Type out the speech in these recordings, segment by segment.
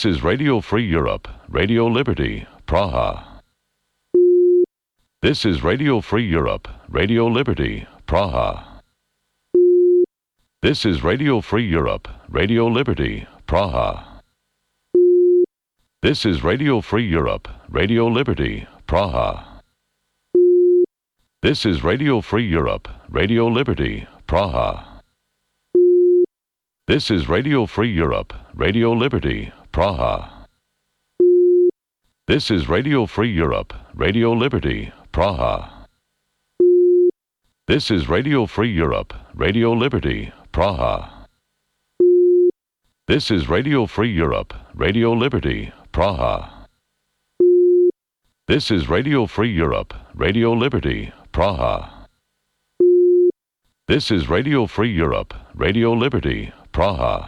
is Radio Free Europe, Radio Liberty, Praha. This is Radio Free Europe, Radio Liberty, Praha. This is Radio Free Europe, Radio Liberty, Praha. This is Radio Free Europe, Radio Liberty, Praha. This is Radio Free Europe, Radio Liberty, Praha. This is Radio Free Europe, Radio Liberty, Praha. This is Radio Free Europe, Radio Liberty, Praha. This is Radio Free Europe, Radio Liberty, Praha. This is Radio Free Europe, Radio Liberty, Praha. This is Radio Free Europe, Radio Liberty, Praha. This is Radio Free Europe, Radio Liberty, Praha.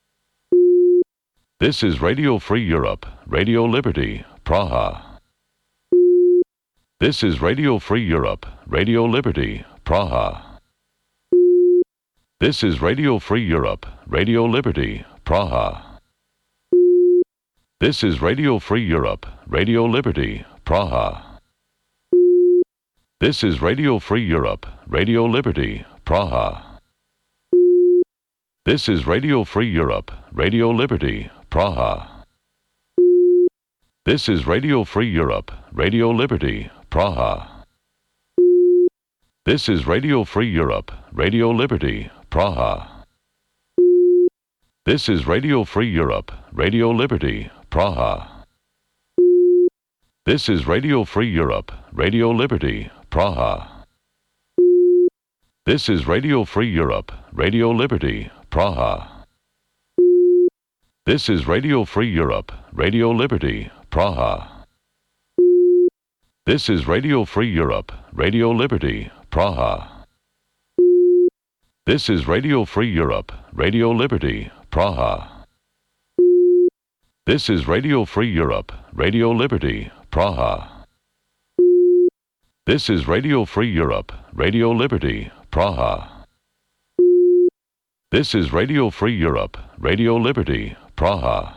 This is Radio Free Europe, Radio Liberty, Praha. This is Radio Free Europe, Radio Liberty, Praha. This is Radio Free Europe, Radio Liberty, Praha. This is Radio Free Europe, Radio Liberty, Praha. This is Radio Free Europe, Radio Liberty, Praha. This is Radio Free Europe, Radio Liberty, Praha. This is Radio Free Europe, Radio Liberty, Praha. This is Radio Free Europe, Radio Liberty, Praha. This is Radio Free Europe, Radio Liberty, Praha. This is Radio Free Europe, Radio Liberty, Praha. This is Radio Free Europe, Radio Liberty, Praha. This is Radio Free Europe, Radio Liberty, Praha. This is Radio Free Europe, Radio Liberty, Praha. This is Radio Free Europe, Radio Liberty, Praha. This is Radio Free Europe, Radio Liberty, Praha. This is Radio Free Europe, Radio Liberty, Praha. This is Radio Free Europe, Radio Liberty, Praha.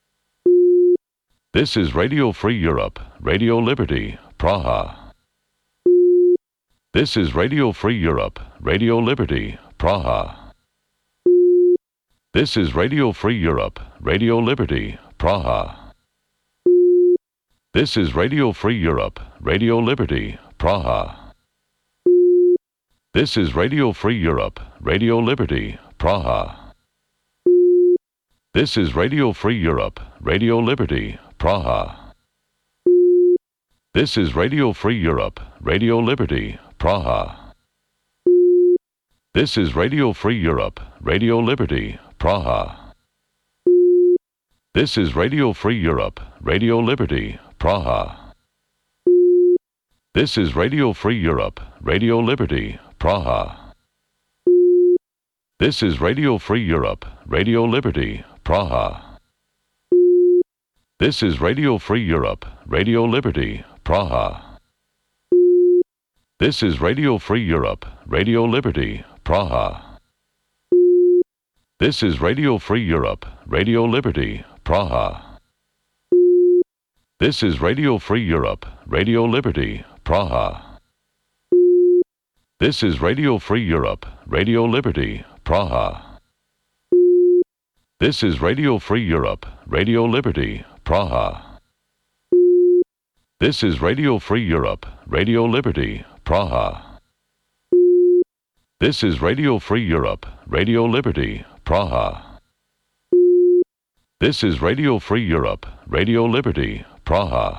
This is Radio Free Europe, Radio Liberty, Praha. This is Radio Free Europe, Radio Liberty, Praha. This is Radio Free Europe, Radio Liberty, Praha. This is Radio Free Europe, Radio Liberty, Praha. This is Radio Free Europe, Radio Liberty, Praha. This is Radio Free Europe, Radio Liberty, Praha. This is Radio Free Europe, Radio Liberty, Praha. This is Radio Free Europe, Radio Liberty, Praha. This is Radio Free Europe, Radio Liberty, Praha. This is Radio Free Europe, Radio Liberty, Praha. This is Radio Free Europe, Radio Liberty, Praha. This is Radio Free Europe, Radio Liberty, Praha. This is Radio Free Europe, Radio Liberty, Praha. This is Radio Free Europe, Radio Liberty, Praha. This is Radio Free Europe, Radio Liberty, Praha. This is Radio Free Europe, Radio Liberty, Praha. This is Radio Free Europe, Radio Liberty, Praha. This is Radio Free Europe, Radio Liberty, Praha. This is Radio Free Europe, Radio Liberty, Praha. This is Radio Free Europe, Radio Liberty, Praha.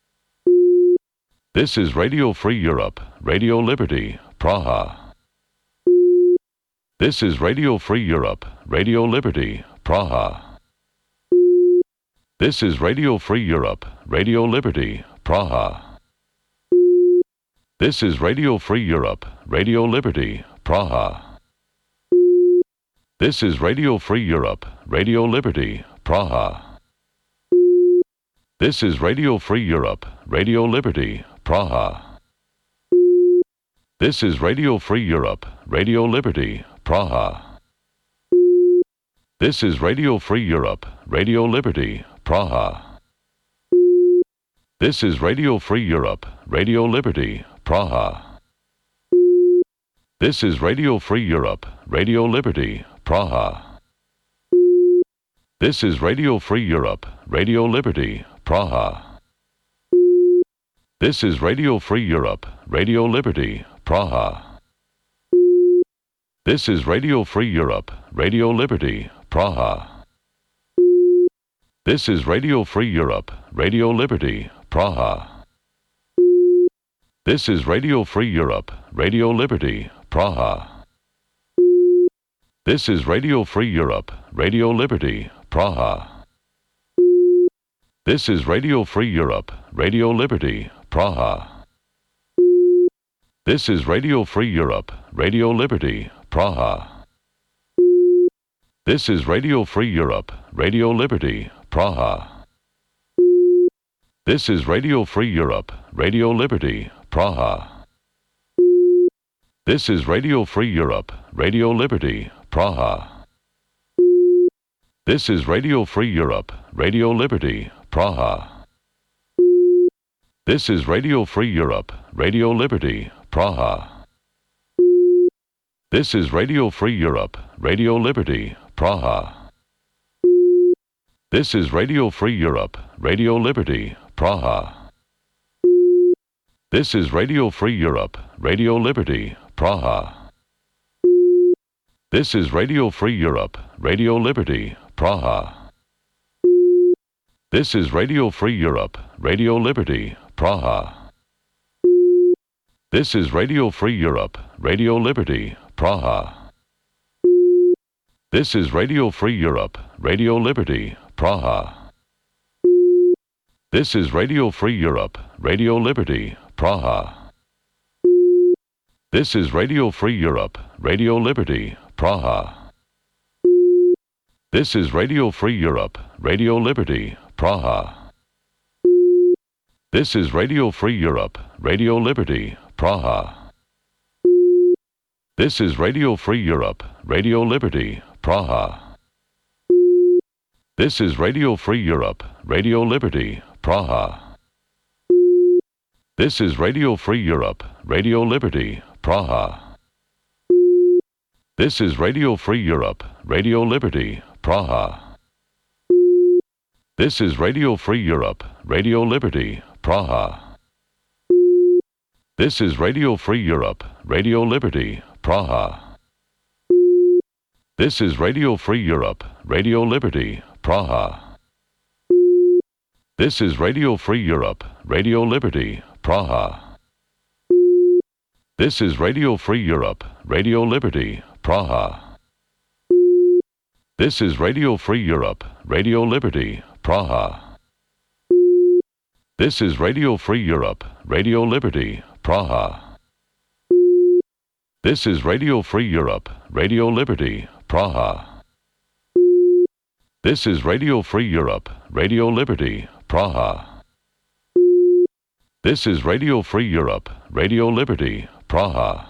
This is Radio Free Europe, Radio Liberty, Praha. This is Radio Free Europe, Radio Liberty, Praha. This is Radio Free Europe, Radio Liberty, Praha. This is Radio Free Europe, Radio Liberty, Praha. This is Radio Free Europe, Radio Liberty, Praha. This is Radio Free Europe, Radio Liberty, Praha. This is Radio Free Europe, Radio Liberty, Praha. This is Radio Free Europe, Radio Liberty, Praha. This is Radio Free Europe, Radio Liberty, Praha. This is Radio Free Europe, Radio Liberty, Praha. This is Radio Free Europe, Radio Liberty, Praha. This is Radio Free Europe, Radio Liberty, Praha. This is Radio Free Europe, Radio Liberty, Praha. This is Radio Free Europe, Radio Liberty, Praha. This is Radio Free Europe, Radio Liberty, Praha. This is Radio Free Europe, Radio Liberty, Praha. This is Radio Free Europe, Radio Liberty, Praha. This is Radio Free Europe, Radio Liberty, Praha. This is Radio Free Europe, Radio Liberty, Praha. This is Radio Free Europe, Radio Liberty, Praha. This is Radio Free Europe, Radio Liberty, Praha. This is Radio Free Europe, Radio Liberty, Praha. This is Radio Free Europe, Radio Liberty, Praha. This is Radio Free Europe, Radio Liberty, Praha. This is Radio Free Europe, Radio Liberty, Praha. This is Radio Free Europe, Radio Liberty, Praha. This is Radio Free Europe, Radio Liberty, Praha. This is Radio Free Europe, Radio Liberty, Praha. This is Radio Free Europe, Radio Liberty, Praha. This is Radio Free Europe, Radio Liberty, Praha. This is Radio Free Europe, Radio Liberty, Praha. This is Radio Free Europe, Radio Liberty, Praha. This is Radio Free Europe, Radio Liberty, Praha. This is Radio Free Europe, Radio Liberty, Praha. This is Radio Free Europe, Radio Liberty, Praha. This is Radio Free Europe, Radio Liberty, Praha. This is Radio Free Europe, Radio Liberty, Praha. This is Radio Free Europe, Radio Liberty, Praha. This is Radio Free Europe, Radio Liberty, Praha. This is Radio Free Europe, Radio Liberty, Praha. This is Radio Free Europe, Radio Liberty, Praha. This is Radio Free Europe, Radio Liberty, Praha. This is Radio Free Europe, Radio Liberty, Praha. This is Radio Free Europe, Radio Liberty, Praha. This is Radio Free Europe, Radio Liberty, Praha. This is Radio Free Europe, Radio Liberty, Praha. This is Radio Free Europe, Radio Liberty, Praha. This is Radio Free Europe, Radio Liberty, Praha.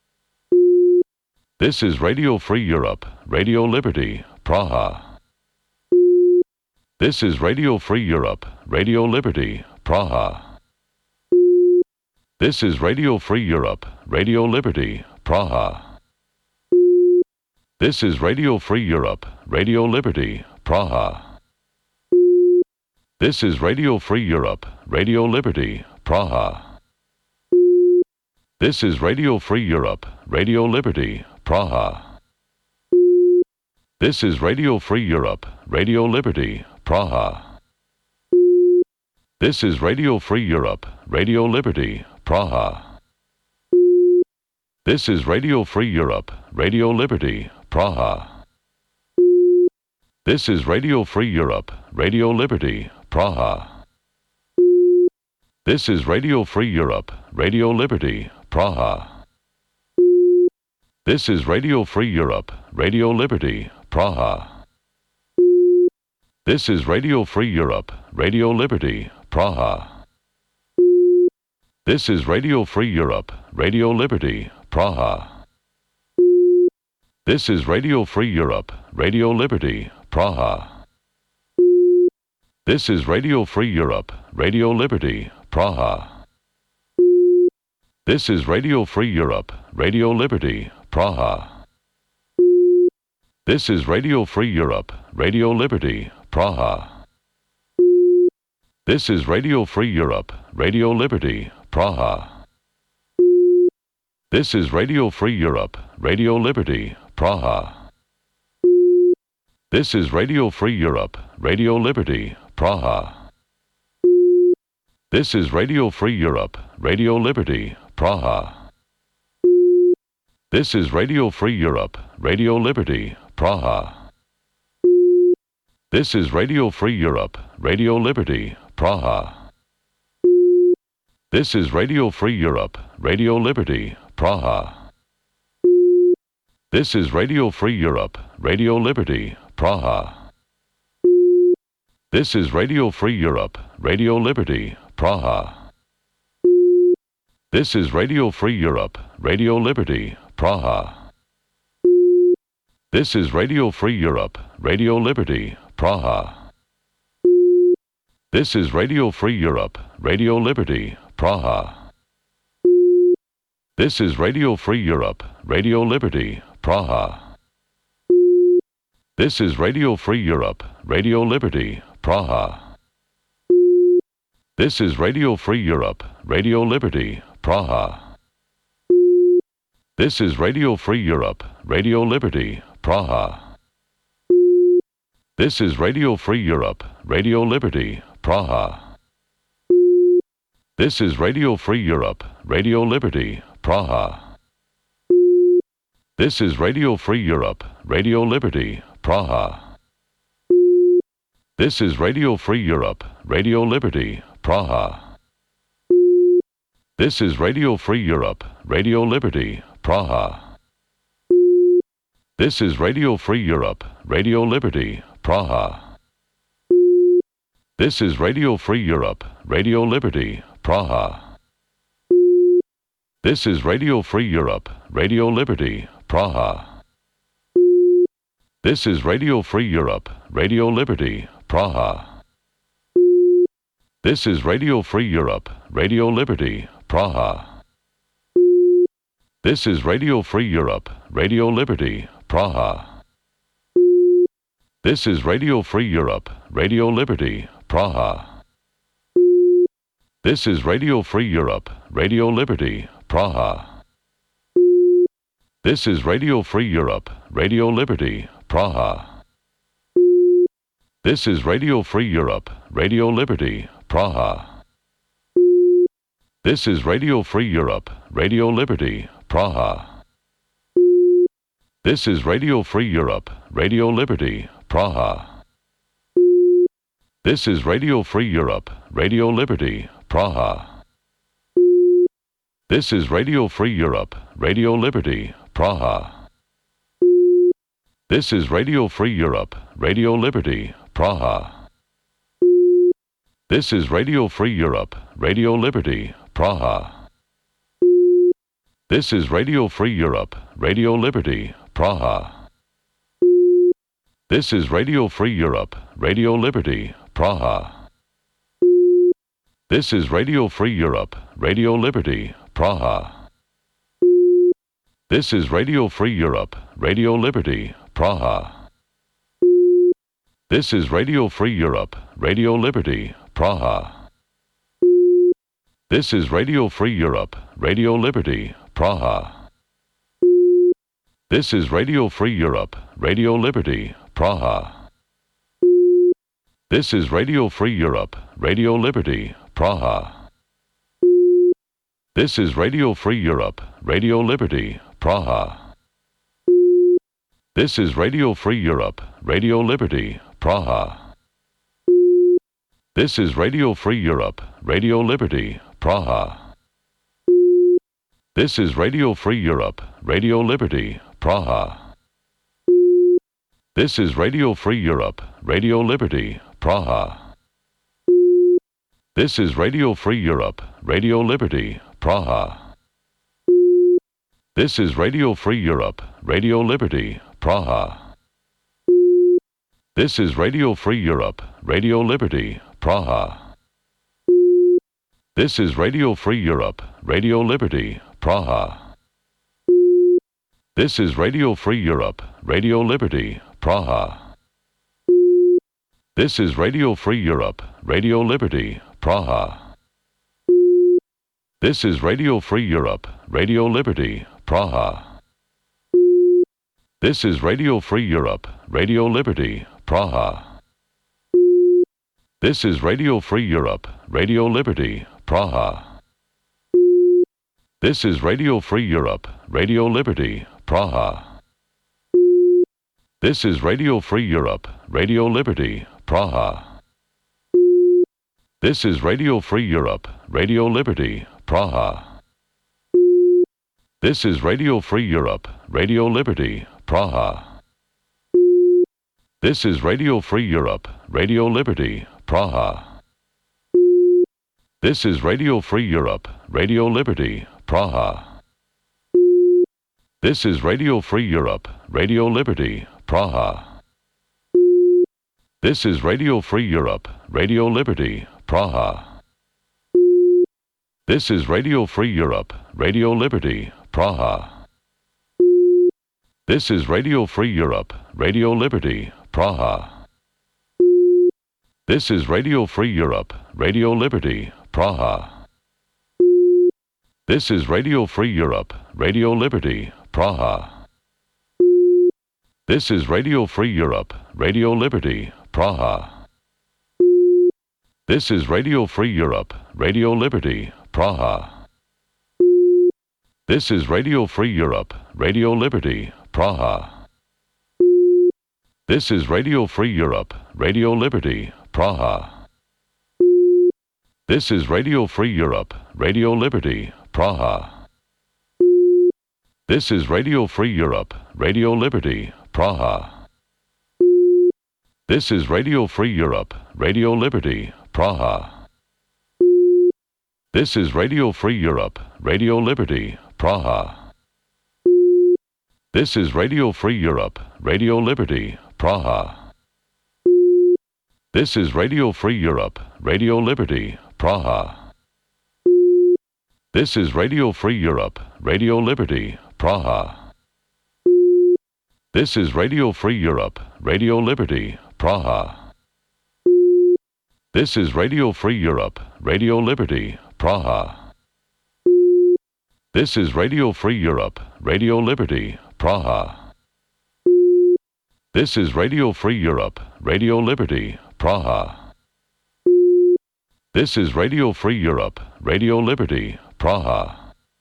This is Radio Free Europe, Radio Liberty, Praha. This is Radio Free Europe, Radio Liberty, Praha. This is Radio Free Europe, Radio Liberty, Praha. This is Radio Free Europe, Radio Liberty, Praha. This is Radio Free Europe, Radio Liberty, Praha. This is Radio Free Europe, Radio Liberty, Praha. This is Radio Free Europe, Radio Liberty, Praha. This is Radio Free Europe, Radio Liberty, Praha. This is Radio Free Europe, Radio Liberty, Praha. This is Radio Free Europe, Radio Liberty, Praha. This is Radio Free Europe, Radio Liberty, Praha. This is Radio Free Europe, Radio Liberty, Praha. This is Radio Free Europe, Radio Liberty, Praha. This is Radio Free Europe, Radio Liberty, Praha. This is Radio Free Europe, Radio Liberty, Praha. This is Radio Free Europe, Radio Liberty, Praha. This is Radio Free Europe, Radio Liberty, Praha. This is Radio Free Europe, Radio Liberty, Praha. This is Radio Free Europe, Radio Liberty, Praha. This is Radio Free Europe, Radio Liberty, Praha. This is Radio Free Europe, Radio Liberty, Praha. This is Radio Free Europe, Radio Liberty, Praha. This is Radio Free Europe, Radio Liberty, Praha. This is Radio Free Europe, Radio Liberty, Praha. This is Radio Free Europe, Radio Liberty, Praha. This is Radio Free Europe, Radio Liberty, Praha. This is Radio Free Europe, Radio Liberty, Praha. This is Radio Free Europe, Radio Liberty, Praha. This is Radio Free Europe, Radio Liberty, Praha. This is Radio Free Europe, Radio Liberty, Praha. This is Radio Free Europe, Radio Liberty, Praha. This is Radio Free Europe, Radio Liberty, Praha. This is Radio Free Europe, Radio Liberty, Praha. This is Radio Free Europe, Radio Liberty, Praha. This is Radio Free Europe, Radio Liberty, Praha. This is Radio Free Europe, Radio Liberty, Praha. This is Radio Free Europe, Radio Liberty, Praha. This is Radio Free Europe, Radio Liberty, Praha. This is Radio Free Europe, Radio Liberty, Praha. This is Radio Free Europe, Radio Liberty, Praha. This is Radio Free Europe, Radio Liberty, Praha. This is Radio Free Europe, Radio Liberty, Praha. This is Radio Free Europe, Radio Liberty, Praha. This is Radio Free Europe, Radio Liberty, Praha. This is Radio Free Europe, Radio Liberty, Praha. This is Radio Free Europe, Radio Liberty, Praha. This is Radio Free Europe, Radio Liberty, Praha. This is Radio Free Europe, Radio Liberty, Praha. This is Radio Free Europe, Radio Liberty, Praha. This is Radio Free Europe, Radio Liberty, Praha. This is Radio Free Europe, Radio Liberty, Praha. This is Radio Free Europe, Radio Liberty, Praha. This is Radio Free Europe, Radio Liberty, Praha. This is Radio Free Europe, Radio Liberty, Praha. This is Radio Free Europe, Radio Liberty, Praha. This is Radio Free Europe, Radio Liberty, Praha. This is Radio Free Europe, Radio Liberty, Praha. This is Radio Free Europe, Radio Liberty, Praha. This is Radio Free Europe, Radio Liberty, Praha. This is Radio Free Europe, Radio Liberty, Praha. This is Radio Free Europe, Radio Liberty, Praha. This is Radio Free Europe, Radio Liberty, Praha. This is Radio Free Europe, Radio Liberty, Praha. This is Radio Free Europe, Radio Liberty, Praha. This is Radio Free Europe, Radio Liberty, Praha. This is Radio Free Europe, Radio Liberty, Praha. This is Radio Free Europe, Radio Liberty, Praha. This is Radio Free Europe, Radio Liberty, Praha. This is Radio Free Europe, Radio Liberty, Praha. This is Radio Free Europe, Radio Liberty, Praha. This is Radio Free Europe, Radio Liberty, Praha. This is Radio Free Europe, Radio Liberty, Praha. This is Radio Free Europe, Radio Liberty, Praha. This is Radio Free Europe, Radio Liberty, Praha. This is Radio Free Europe, Radio Liberty, Praha. This is Radio Free Europe, Radio Liberty, Praha. This is Radio Free Europe, Radio Liberty, Praha. This is Radio Free Europe, Radio Liberty, Praha. This is Radio Free Europe, Radio Liberty, Praha. This is Radio Free Europe, Radio Liberty, Praha. This is Radio Free Europe, Radio Liberty, Praha. This is Radio Free Europe, Radio Liberty, Praha. This is Radio Free Europe, Radio Liberty, Praha. This is Radio Free Europe, Radio Liberty, Praha. This is Radio Free Europe, Radio Liberty, Praha. This is Radio Free Europe, Radio Liberty, Praha. This is Radio Free Europe, Radio Liberty, Praha. This is Radio Free Europe, Radio Liberty, Praha. This is Radio Free Europe, Radio Liberty, Praha. This is Radio Free Europe, Radio Liberty, Praha. This is Radio Free Europe, Radio Liberty, Praha. This is Radio Free Europe, Radio Liberty, Praha. This is Radio Free Europe, Radio Liberty, Praha. This is Radio Free Europe, Radio Liberty, Praha. This is Radio Free Europe, Radio Liberty, Praha. This is Radio Free Europe, Radio Liberty, Praha. This is Radio Free Europe, Radio Liberty, Praha. This is Radio Free Europe, Radio Liberty, Praha. This is Radio Free Europe, Radio Liberty, Praha. This is Radio Free Europe, Radio Liberty, Praha. This is Radio Free Europe, Radio Liberty, Praha. This is Radio Free Europe, Radio Liberty, Praha. This is Radio Free Europe, Radio Liberty, Praha. This is Radio Free Europe, Radio Liberty, Praha. This is Radio Free Europe, Radio Liberty, Praha.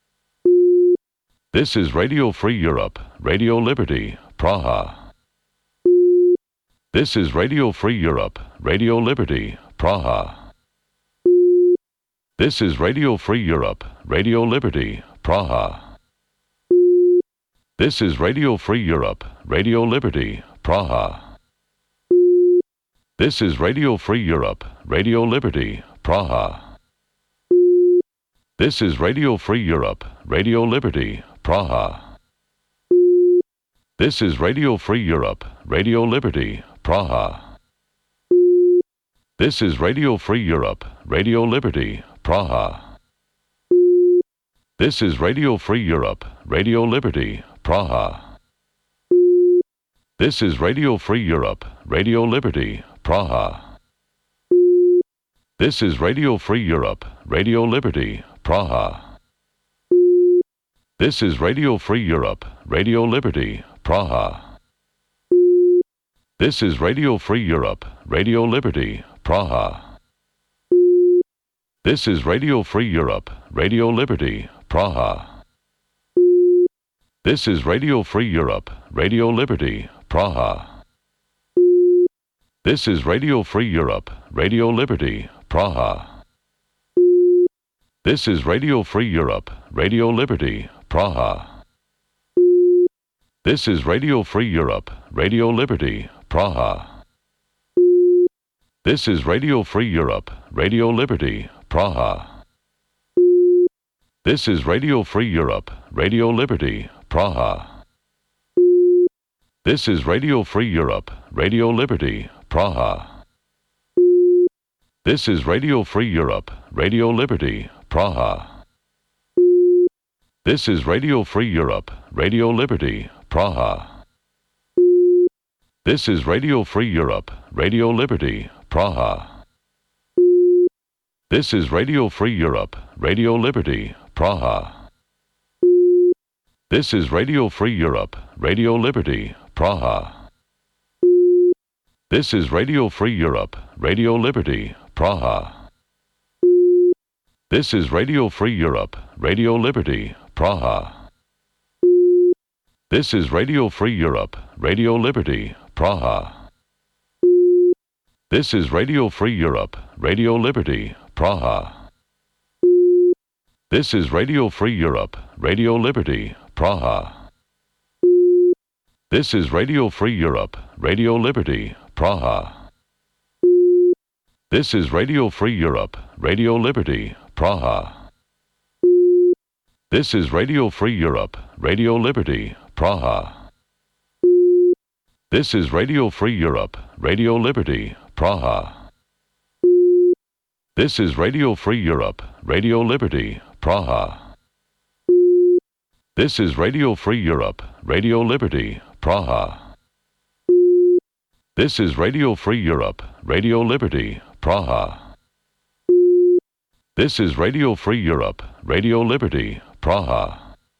This is Radio Free Europe, Radio Liberty, Praha. This is Radio Free Europe, Radio Liberty, Praha. This is Radio Free Europe, Radio Liberty, Praha. This is Radio Free Europe, Radio Liberty, Praha. This is Radio Free Europe, Radio Liberty, Praha. This is Radio Free Europe, Radio Liberty, Praha. This is Radio Free Europe, Radio Liberty, Praha. This is Radio Free Europe, Radio Liberty, Praha. This is Radio Free Europe, Radio Liberty, Praha. This is Radio Free Europe, Radio Liberty, Praha. This is Radio Free Europe, Radio Liberty, Praha. This is Radio Free Europe, Radio Liberty, Praha. This is Radio Free Europe, Radio Liberty, Praha. This is Radio Free Europe, Radio Liberty, Praha. This is Radio Free Europe, Radio Liberty, Praha. This is Radio Free Europe, Radio Liberty, Praha. This is Radio Free Europe, Radio Liberty, Praha. This is Radio Free Europe, Radio Liberty, Praha. This is Radio Free Europe, Radio Liberty, Praha. This is Radio Free Europe, Radio Liberty, Praha. This is Radio Free Europe, Radio Liberty, Praha. This is Radio Free Europe, Radio Liberty, Praha. This is Radio Free Europe, Radio Liberty, Praha. This is Radio Free Europe, Radio Liberty, Praha. This is Radio Free Europe, Radio Liberty, Praha. This is Radio Free Europe, Radio Liberty, Praha. This is Radio Free Europe, Radio Liberty, Praha. This is Radio Free Europe, Radio Liberty, Praha. This is Radio Free Europe, Radio Liberty, Praha. This is Radio Free Europe, Radio Liberty, Praha. This is Radio Free Europe, Radio Liberty, Praha. This is Radio Free Europe, Radio Liberty, Praha. This is Radio Free Europe, Radio Liberty, Praha. This is Radio Free Europe, Radio Liberty, Praha. This is Radio Free Europe, Radio Liberty, Praha. This is Radio Free Europe, Radio Liberty, Praha. This is Radio Free Europe, Radio Liberty, Praha. This is Radio Free Europe, Radio Liberty, Praha. This is Radio Free Europe, Radio Liberty, Praha.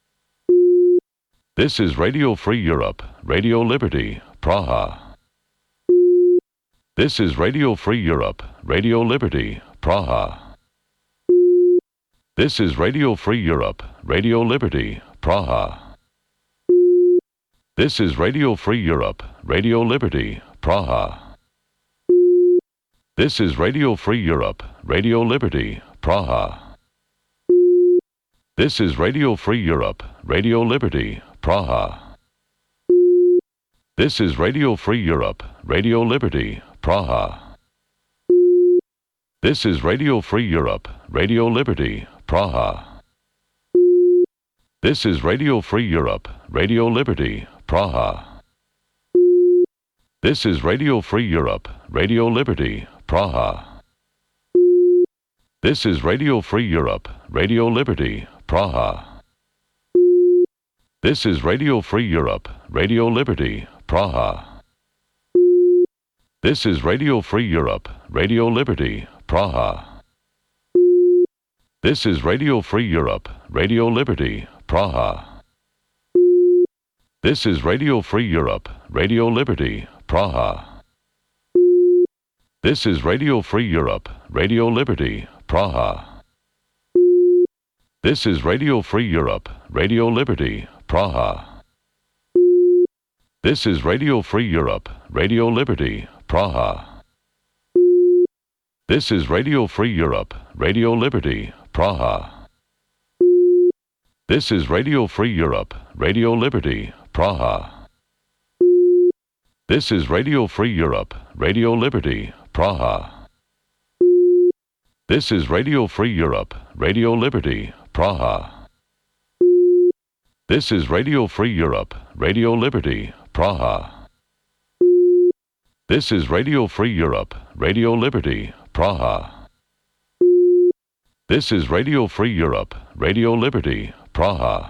This is Radio Free Europe, Radio Liberty, Praha. This is Radio Free Europe, Radio Liberty, Praha. This is Radio Free Europe, Radio Liberty, Praha. This is Radio Free Europe, Radio Liberty, Praha. This is Radio Free Europe, Radio Liberty, Praha. This is Radio Free Europe, Radio Liberty, Praha. This is Radio Free Europe, Radio Liberty, Praha. This is Radio Free Europe, Radio Liberty, Praha. This is Radio Free Europe, Radio Liberty, Praha. This is Radio Free Europe, Radio Liberty, Praha. This is Radio Free Europe, Radio Liberty, Praha. This is Radio Free Europe, Radio Liberty, Praha. This is Radio Free Europe, Radio Liberty, Praha. This is Radio Free Europe, Radio Liberty, Praha. This is Radio Free Europe, Radio Liberty, Praha. This is Radio Free Europe, Radio Liberty, Praha. This is Radio Free Europe, Radio Liberty, Praha. This is Radio Free Europe, Radio Liberty, Praha. This is Radio Free Europe, Radio Liberty, Praha. This is Radio Free Europe, Radio Liberty, Praha. This is Radio Free Europe, Radio Liberty, Praha. This is Radio Free Europe, Radio Liberty, Praha. This is Radio Free Europe, Radio Liberty, Praha. This is Radio Free Europe, Radio Liberty, Praha. This is Radio Free Europe, Radio Liberty, Praha.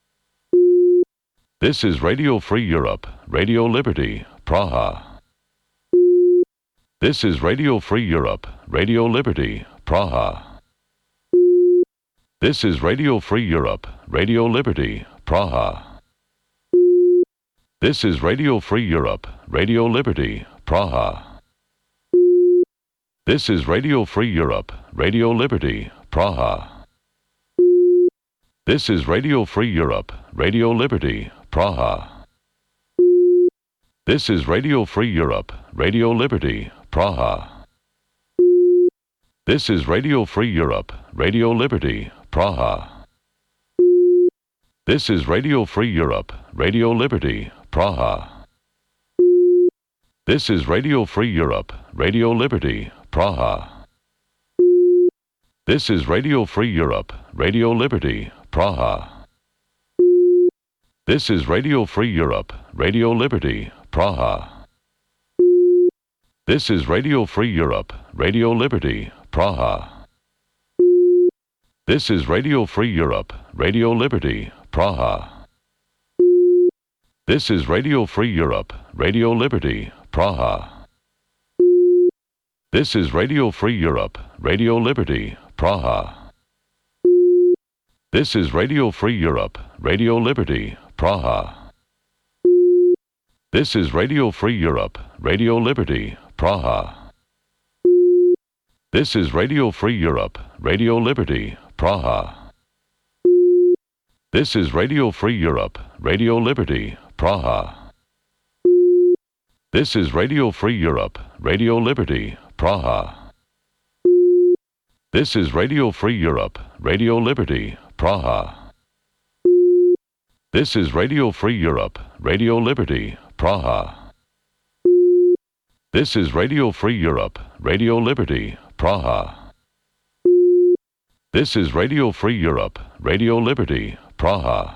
This is Radio Free Europe, Radio Liberty, Praha. This is Radio Free Europe, Radio Liberty, Praha. This is Radio Free Europe, Radio Liberty, Praha. This is Radio Free Europe, Radio Liberty, Praha. This is Radio Free Europe, Radio Liberty, Praha. This is Radio Free Europe, Radio Liberty, Praha. This is Radio Free Europe, Radio Liberty, Praha. This is Radio Free Europe, Radio Liberty, Praha. This is Radio Free Europe, Radio Liberty, Praha. This is Radio Free Europe, Radio Liberty, Praha. This is Radio Free Europe, Radio Liberty, Praha. This is Radio Free Europe, Radio Liberty, Praha. This is Radio Free Europe, Radio Liberty, Praha. This is Radio Free Europe, Radio Liberty, Praha. This is Radio Free Europe, Radio Liberty, Praha. This is Radio Free Europe, Radio Liberty, Praha. This is Radio Free Europe, Radio Liberty, Praha. This is Radio Free Europe, Radio Liberty, Praha. This is Radio Free Europe, Radio Liberty, Praha. This is Radio Free Europe, Radio Liberty, Praha. This is Radio Free Europe, Radio Liberty, Praha. This is Radio Free Europe, Radio Liberty, Praha. This is Radio Free Europe, Radio Liberty, Praha. This is Radio Free Europe, Radio Liberty, Praha. This is Radio Free Europe, Radio Liberty, Praha.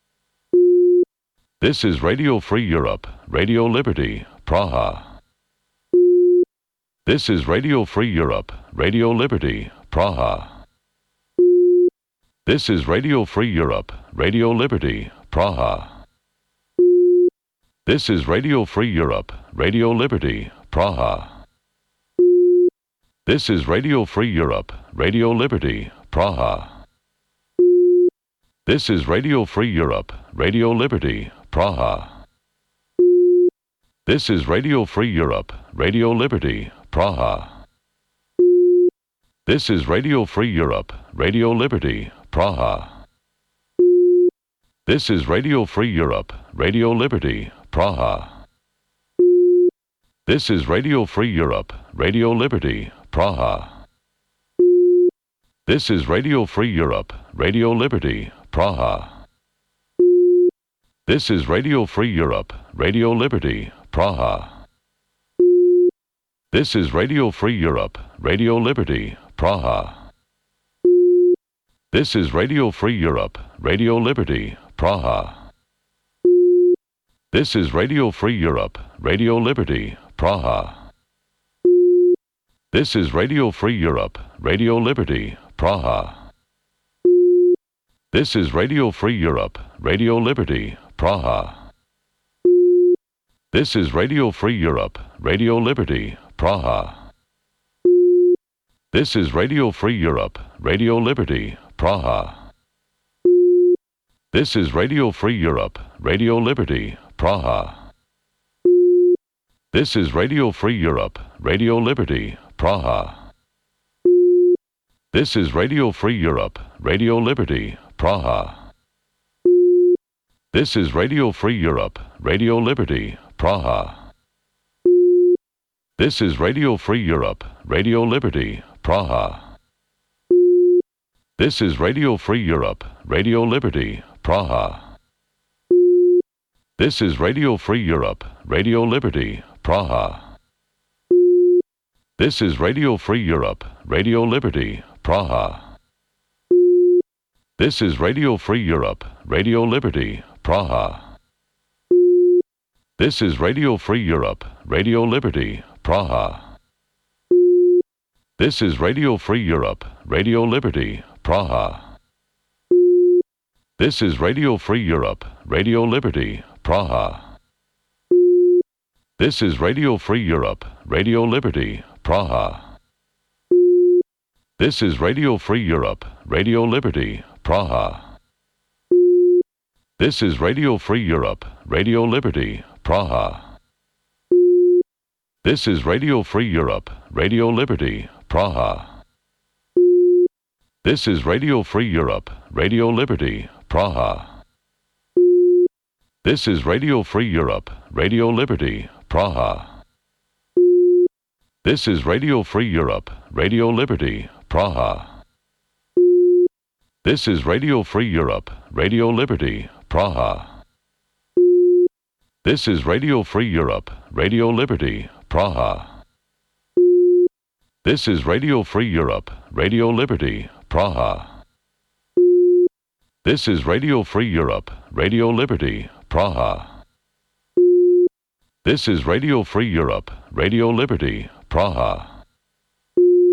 This is Radio Free Europe, Radio Liberty, Praha. This is Radio Free Europe, Radio Liberty, Praha. This is Radio Free Europe, Radio Liberty, Praha. This is Radio Free Europe, Radio Liberty, Praha. This is Radio Free Europe, Radio Liberty, Praha. This is Radio Free Europe, Radio Liberty, Praha. This is Radio Free Europe, Radio Liberty, Praha. This is Radio Free Europe, Radio Liberty, Praha. This is Radio Free Europe, Radio Liberty, Praha. This is Radio Free Europe, Radio Liberty, Praha. This is Radio Free Europe, Radio Liberty, Praha. This is Radio Free Europe, Radio Liberty, Praha. This is Radio Free Europe, Radio Liberty, Praha. This is Radio Free Europe, Radio Liberty, Praha. This is Radio Free Europe, Radio Liberty, Praha. This is Radio Free Europe, Radio Liberty, Praha. This is Radio Free Europe, Radio Liberty, Praha. This is Radio Free Europe, Radio Liberty, Praha. This is Radio Free Europe, Radio Liberty, Praha. This is Radio Free Europe, Radio Liberty, Praha. This is Radio Free Europe, Radio Liberty, Praha. This is Radio Free Europe, Radio Liberty, Praha. This is Radio Free Europe, Radio Liberty, Praha. This is Radio Free Europe, Radio Liberty, Praha. This is Radio Free Europe, Radio Liberty, Praha. This is Radio Free Europe, Radio Liberty, Praha. This is Radio Free Europe, Radio Liberty, Praha. This is Radio Free Europe, Radio Liberty, Praha. This is Radio Free Europe, Radio Liberty, Praha. This is Radio Free Europe, Radio Liberty, Praha. This is Radio Free Europe, Radio Liberty, Praha. This is Radio Free Europe, Radio Liberty, Praha. This is Radio Free Europe, Radio Liberty, Praha. This is Radio Free Europe, Radio Liberty, Praha. This is Radio Free Europe, Radio Liberty, Praha. This is Radio Free Europe, Radio Liberty, Praha. This is Radio Free Europe, Radio Liberty, Praha. This is Radio Free Europe, Radio Liberty, Praha. This is Radio Free Europe, Radio Liberty, Praha. This is Radio Free Europe, Radio Liberty, Praha. This is Radio Free Europe, Radio Liberty, Praha. This is Radio Free Europe, Radio Liberty, Praha. This is Radio Free Europe, Radio Liberty, Praha.